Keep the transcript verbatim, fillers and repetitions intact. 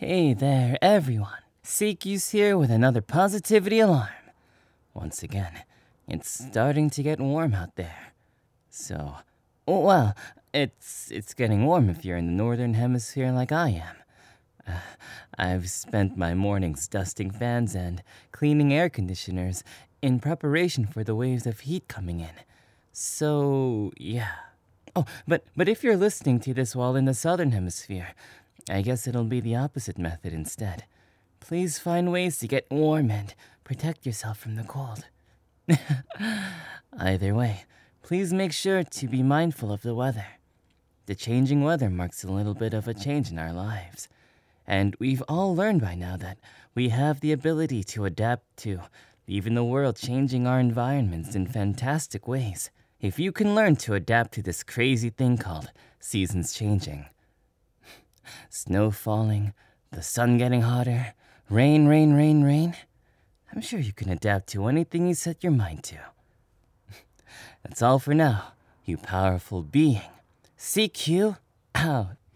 Hey there, everyone. Seekyu's here with another positivity alarm. Once again, it's starting to get warm out there. So, well, it's it's getting warm if you're in the northern hemisphere like I am. Uh, I've spent my mornings dusting fans and cleaning air conditioners in preparation for the waves of heat coming in. So, yeah. Oh, but but if you're listening to this while in the southern hemisphere, I guess it'll be the opposite method instead. Please find ways to get warm and protect yourself from the cold. Either way, please make sure to be mindful of the weather. The changing weather marks a little bit of a change in our lives. And we've all learned by now that we have the ability to adapt to even the world changing our environments in fantastic ways. If you can learn to adapt to this crazy thing called seasons changing. Snow falling, the sun getting hotter, rain, rain, rain, rain. I'm sure you can adapt to anything you set your mind to. That's all for now, you powerful being. C Q out.